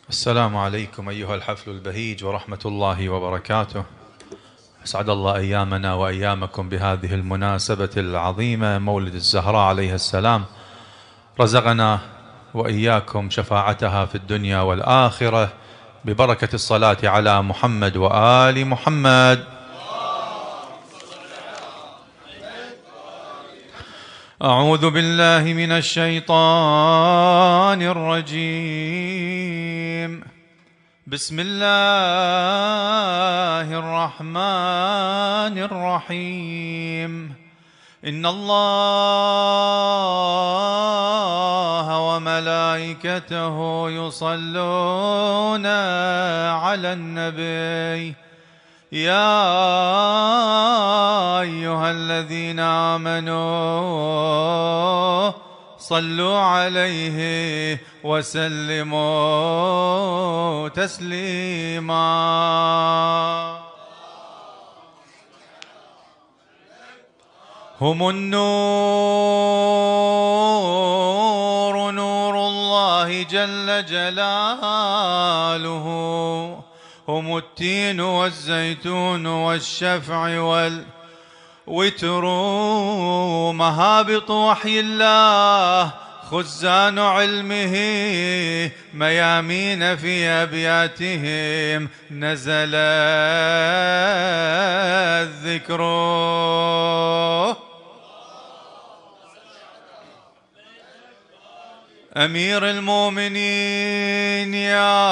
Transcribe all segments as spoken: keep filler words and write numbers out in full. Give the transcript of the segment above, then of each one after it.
السلام عليكم أيها الحفل البهيج ورحمة الله وبركاته. أسعد الله أيامنا وأيامكم بهذه المناسبة العظيمة، مولد الزهراء عليها السلام. رزقنا وإياكم شفاعتها في الدنيا والآخرة ببركة الصلاة على محمد وآل محمد. أعوذ بالله من الشيطان الرجيم. بسم الله الرحمن الرحيم. إن الله وملائكته يصلون على النبي يا أيها الذين آمنوا صلوا عليه وسلموا تسليما. هم النور، نور الله جل جلاله. هم التين والزيتون والشفع والوتر، مهابط وحي الله، خزان علمه، ميامين في أبياتهم نزل الذكر. أمير المؤمنين يا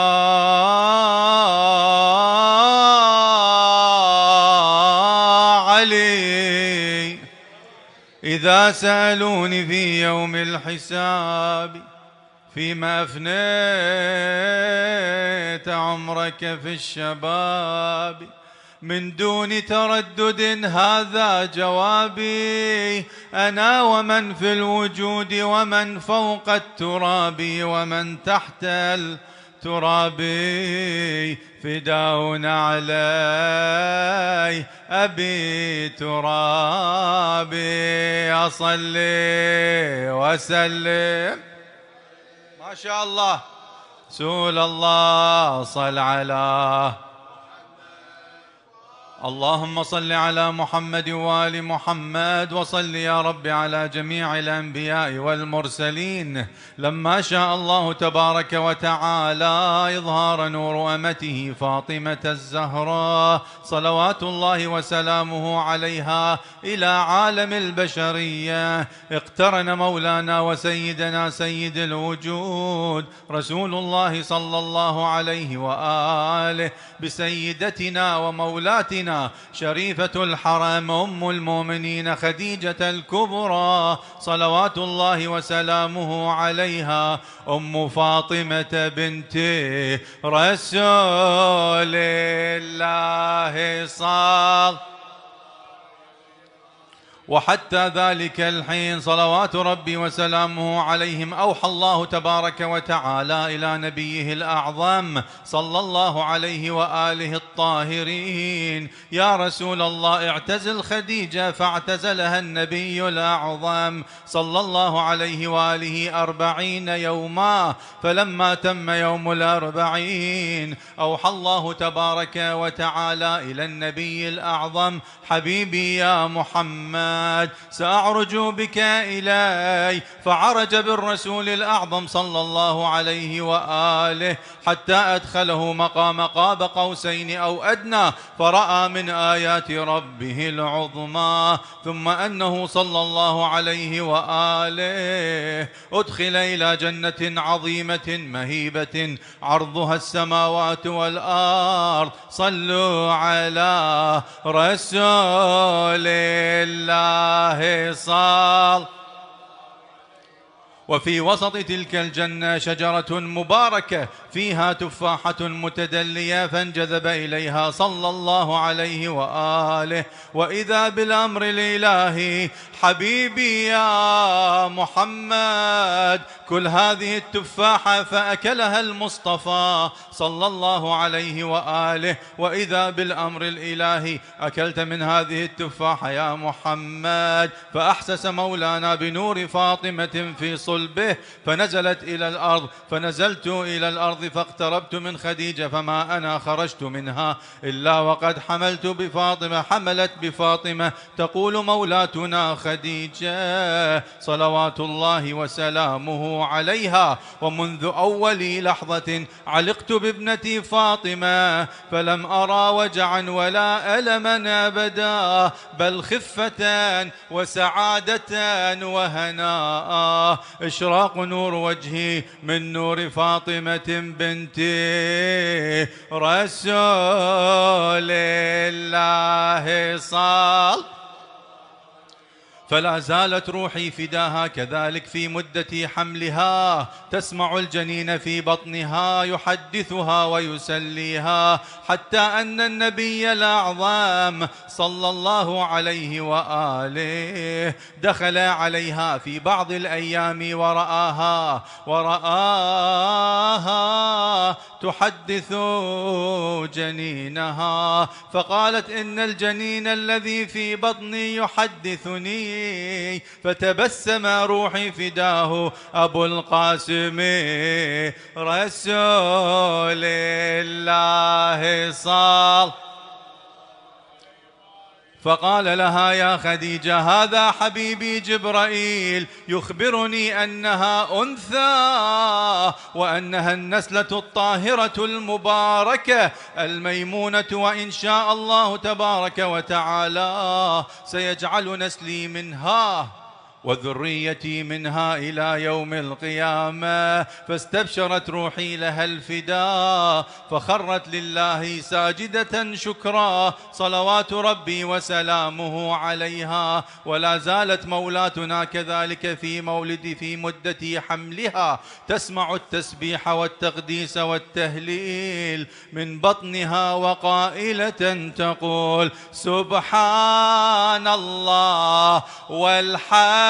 علي، إذا سألوني في يوم الحساب فيما أفنيت عمرك في الشباب، من دون تردد هذا جوابي. أنا ومن في الوجود ومن فوق التراب ومن تحت التراب، فداء علي أبي ترابي. أصلي وسلم ما شاء الله. رسول الله صل على اللهم صل على محمد وآل محمد، وصل يا رب على جميع الأنبياء والمرسلين. لما شاء الله تبارك وتعالى إظهار نور أمته فاطمة الزهراء صلوات الله وسلامه عليها إلى عالم البشرية، اقترن مولانا وسيدنا سيد الوجود رسول الله صلى الله عليه وآله بسيدتنا ومولاتنا شريفة الحرم أم المؤمنين خديجة الكبرى صلوات الله وسلامه عليها، أم فاطمة بنت رسول الله صلى. وحتى ذلك الحين صلوات ربي وسلامه عليهم أوحى الله تبارك وتعالى إلى نبيه الأعظم صلى الله عليه وآله الطاهرين: يا رسول الله اعتزل خديجة، فاعتزلها النبي الأعظم صلى الله عليه وآله أربعين يوما. فلما تم يوم الأربعين أوحى الله تبارك وتعالى إلى النبي الأعظم: حبيبي يا محمد سأعرج بك إلي. فعرج بالرسول الأعظم صلى الله عليه وآله حتى أدخله مقام قاب قوسين أو أدنى، فرأى من آيات ربه العظمى. ثم أنه صلى الله عليه وآله أدخل إلى جنة عظيمة مهيبة عرضها السماوات والأرض. صلوا على رسول الله صال. وفي وسط تلك الجنة شجرة مباركة فيها تفاحة متدلية، فانجذب إليها صلى الله عليه وآله، وإذا بالأمر الإلهي: حبيبي يا محمد كل هذه التفاحة. فأكلها المصطفى صلى الله عليه وآله، وإذا بالأمر الإلهي: أكلت من هذه التفاحة يا محمد. فأحسس مولانا بنور فاطمة في صدره صلبه فنزلت إلى الأرض، فنزلت إلى الأرض فاقتربت من خديجة، فما أنا خرجت منها إلا وقد حملت بفاطمة حملت بفاطمة تقول مولاتنا خديجة صلوات الله وسلامه عليها. ومنذ أول لحظة علقت بابنتي فاطمة فلم أرى وجعا ولا ألما أبدا، بل خفة وسعادة وهناء. إشراق نور وجهي من نور فاطمة بنت رسول الله صل. فلا زالت روحي فداها كذلك في مدة حملها، تسمع الجنين في بطنها يحدثها ويسليها، حتى أن النبي الأعظم صلى الله عليه وآله دخل عليها في بعض الأيام ورآها ورآها تحدث جنينها، فقالت إن الجنين الذي في بطني يحدثني، فتبسم روحي فداه أبو القاسم رسول الله صل. فقال لها يا خديجة هذا حبيبي جبرائيل يخبرني أنها أنثى وأنها النسلة الطاهرة المباركة الميمونة، وإن شاء الله تبارك وتعالى سيجعل نسلي منها وذريتي منها إلى يوم القيامة. فاستبشرت روحي لها الفداء فخرت لله ساجدة شكرا صلوات ربي وسلامه عليها. ولا زالت مولاتنا كذلك في مولد في مدة حملها تسمع التسبيح والتقديس والتهليل من بطنها وقائلة تقول سبحان الله والحمد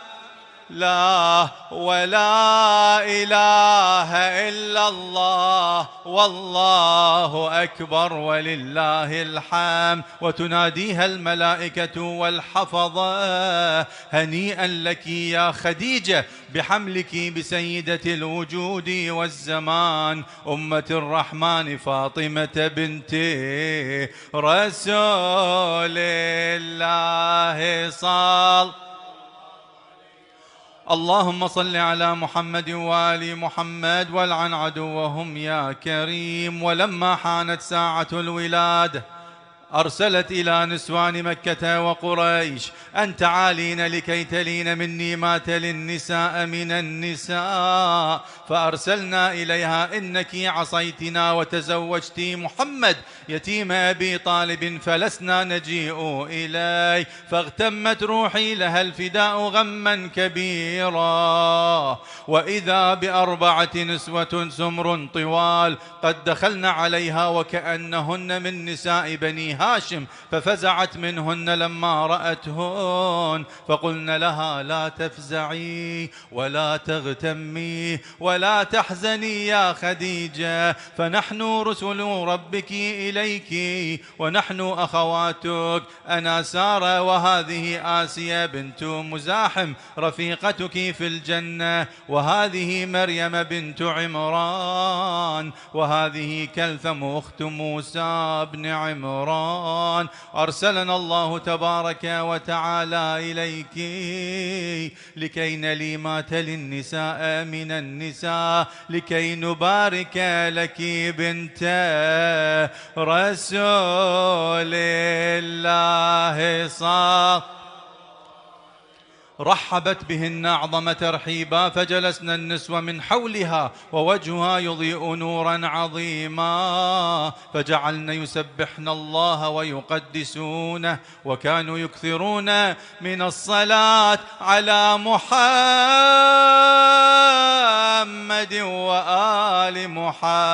لا ولا إله إلا الله والله أكبر ولله الحمد. وتناديها الملائكة والحفظة هنيئا لك يا خديجة بحملك بسيدة الوجود والزمان أمة الرحمن فاطمة بنت رسول الله صل. اللهم صل على محمد وآل محمد والعن عدوهم يا كريم. ولما حانت ساعة الولادة أرسلت إلى نسوان مكة وقريش أن تعالين لكي تلين مني ما تلي النساء من النساء، فأرسلنا إليها إنك عصيتنا وتزوجت محمد يتيم أبي طالب فلسنا نجيء إلي، فاغتمت روحي لها الفداء غما كبيرا. وإذا بأربعة نسوة سمر طوال قد دخلن عليها وكأنهن من نساء بني هاشم، ففزعت منهن لما رأتهن، فقلن لها لا تفزعي ولا تغتمي ولا تحزني يا خديجة، فنحن رسل ربك إليك ونحن أخواتك، أنا سارة وهذه آسيا بنت مزاحم رفيقتك في الجنة، وهذه مريم بنت عمران، وهذه كلثم أخت موسى بن عمران. أرسلنا الله تبارك وتعالى إليك لكي نلي ما تلي النساء من النساء، لكي نبارك لك بنت رسول الله صلى. رحبت بهن أعظم ترحيبا، فجلسنا النسوة من حولها ووجهها يضيء نورا عظيما، فجعلن يسبحن الله ويقدسونه، وكانوا يكثرون من الصلاة على محمد وآل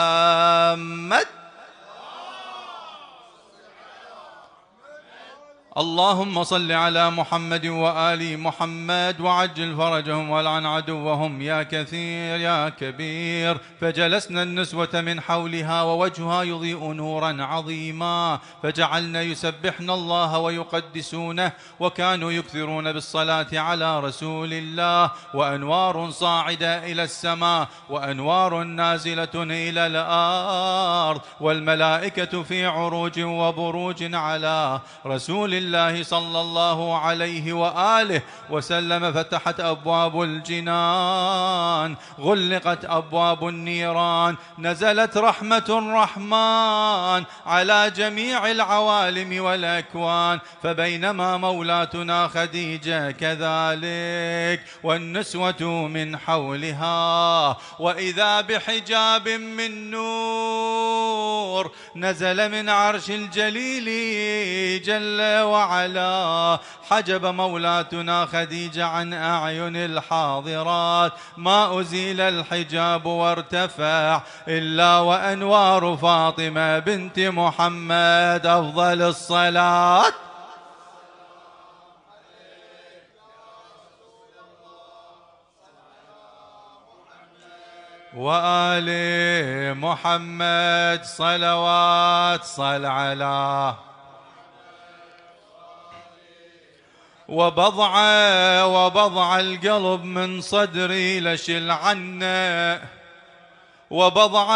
محمد. اللهم صل على محمد وآل محمد وعجل فرجهم والعن عدوهم يا كثير يا كبير. فجلسنا النسوة من حولها ووجهها يضيء نورا عظيما، فجعلنا يسبحن الله ويقدسونه، وكانوا يكثرون بالصلاة على رسول الله. وأنوار صاعدة إلى السماء وأنوار نازلة إلى الأرض، والملائكة في عروج وبروج على رسول الله الله صلى الله عليه وآله وسلم. فتحت أبواب الجنان، غلقت أبواب النيران، نزلت رحمة الرحمن على جميع العوالم والأكوان. فبينما مولاتنا خديجة كذلك والنسوة من حولها، وإذا بحجاب من نور نزل من عرش الجليل جل وعلا، حجب مولاتنا خديجة عن أعين الحاضرات. ما أزيل الحجاب وارتفع إلا وأنوار فاطمة بنت محمد أفضل الصلاة وآل محمد صلوات صل على وبضع وبضع القلب من صدري لشل عنه، وبضع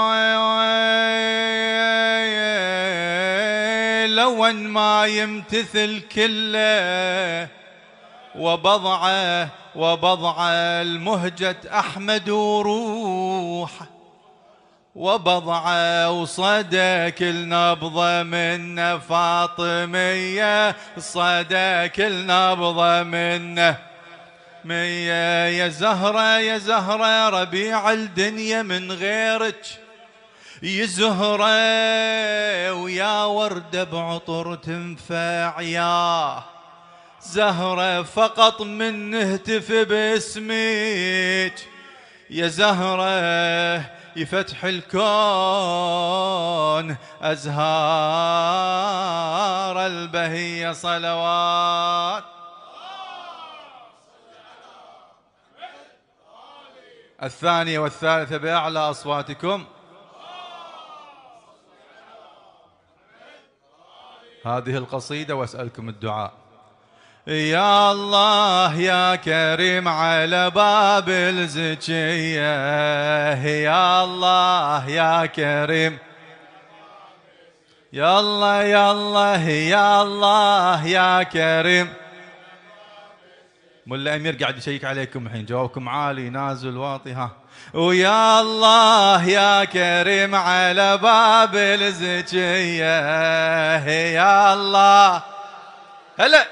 لون ما يمتثل كله، وبضع وبضع المهجة أحمد وروح، وبضع وصدى كل نبضة من فاطمية، صدى كل نبضة منه مية. يا زهرة يا زهرة ربيع الدنيا من غيرك، يا زهرة ويا وردة بعطر تنفع، يا زهرة فقط من نهتف باسمك. يا زهرة يفتح الكون أزهار البهية صلوات. الثانية والثالثة بأعلى أصواتكم. هذه القصيدة وأسألكم الدعاء. يا الله يا كريم على باب الزكية، يا الله يا كريم، يا الله يا الله يا الله يا كريم. ملا أمير قاعد يشيك عليكم الحين، جوابكم عالي نازل واطي. ها ويا الله يا كريم على باب الزكية، يا الله هلا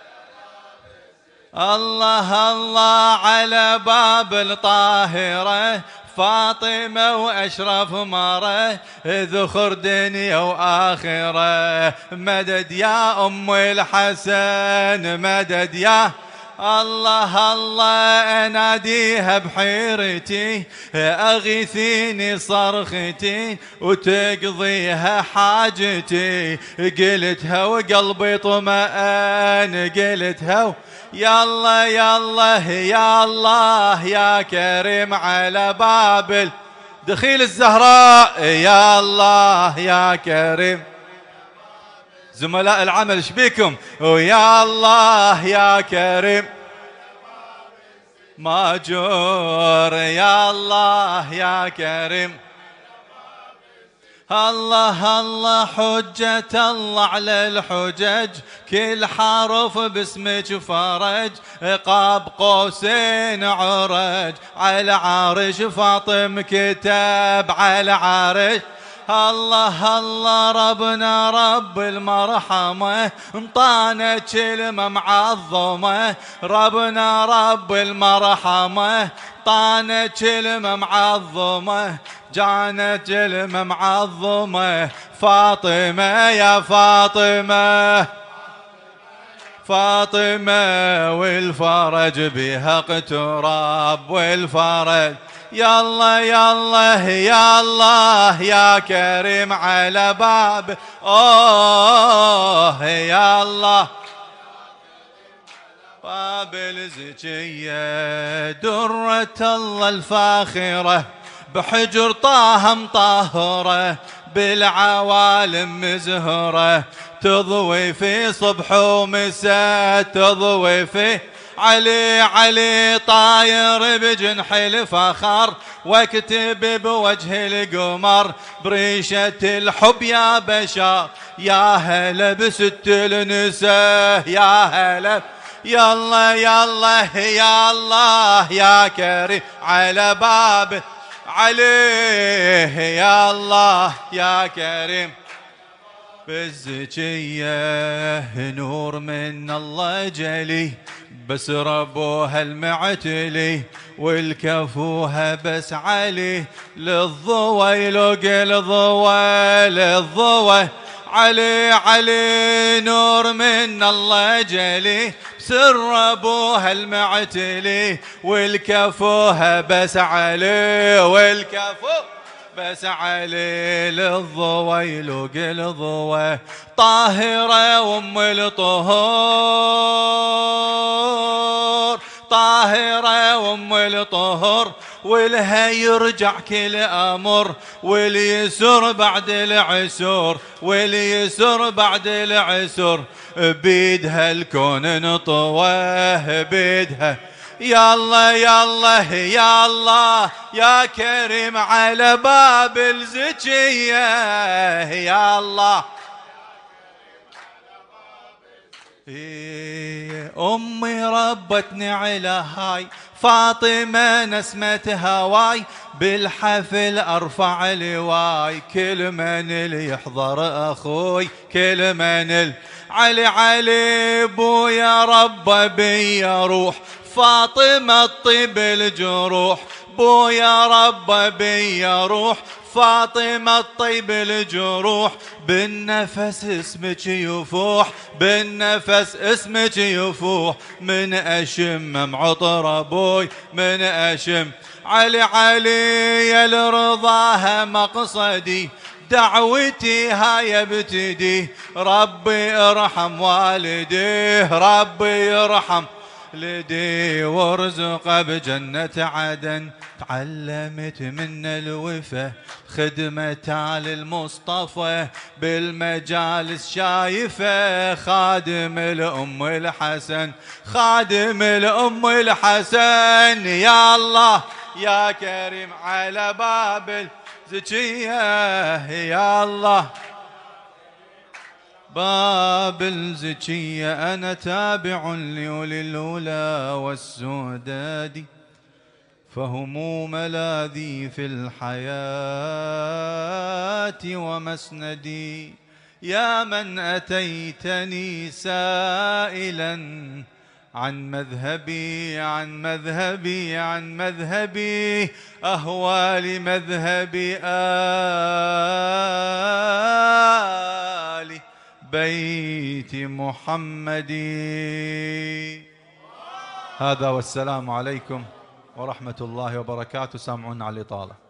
الله الله على باب الطاهرة فاطمة وأشرف مرة، ذخر دنيا وآخرة. مدد يا أم الحسن مدد يا الله الله. أناديها بحيرتي أغيثيني صرختي وتقضيها حاجتي، قلتها وقلبي طمأن قلتها. يا الله يا الله يا الله يا كريم على باب دخيل الزهراء، يا الله يا كريم. زملاء العمل شبيكم؟ ويا الله يا كريم ماجور، يا الله يا كريم. الله الله حجة الله على الحجج، كل حرف باسمك فرج، قاب قوسين عرج، على عرش فاطم كتاب على عرش. الله الله ربنا رب المرحمة انطانا كلمة معظمة، ربنا رب المرحمة طانا كلمة معظمة، جانا كلمة معظمة. فاطمة يا فاطمة فاطمة والفرج بها اقتراب، والفرج يا الله يا الله يا الله يا كريم على باب اوه يا الله باب الزكية درة الله الفاخرة بحجر طه مطهرة بالعوالم مزهرة تضوي في صبح ومساء تضوي في علي علي طاير بجنح الفخر واكتب بوجه القمر بريشة الحب يا بشر يا هلا بست النساء يا هلا يا الله يا الله يا الله يا كريم على باب عليه يا الله يا كريم بالزكية نور من الله جلي بس ربوها المعتلي والكفوها بس علي للضوى يلوق الضوى للضوى علي علي نور من الله جلي سر ابوها المعتلي والكفوها بس علي والكفو بس علي للضوى يلوق الضوى طاهرة وام الطهور طاهرة وام الطهور ولها يرجع كل امر واليسر بعد العسر واليسر بعد العسر بيدها الكون نطواه بيدها يا الله يا الله يا الله يا كريم على باب الزكية يا الله أمي ربتني على هاي فاطمة نسمة هواي بالحفل أرفع لواي كل من اللي يحضر أخوي كل من ال... علي علي بويا رب بي روح فاطمة الطيب الجروح بويا رب بي روح فاطمة الطيب الجروح بالنفس اسمك يفوح بالنفس اسمك يفوح من أشم معطر أبوي من أشم علي علي يا لرضاها مقصدي دعوتي هاي ابتدي ربي ارحم والدي ربي ارحم لدي وارزقه بجنة عدن تعلمت من الوفا خدمة للمصطفى بالمجالس شايفة خادم الأم الحسن خادم الأم الحسن يا الله يا كريم على باب الزكية يا الله باب الزكية أنا تابع لأولي الأولى والسداد فهم ملاذي في الحياة ومسندي يا من أتيتني سائلا عن مذهبي عن مذهبي عن مذهبي أهوى لمذهبي آل بيت محمد. هذا والسلام عليكم ورحمة الله وبركاته. سامعونا على الإطالة.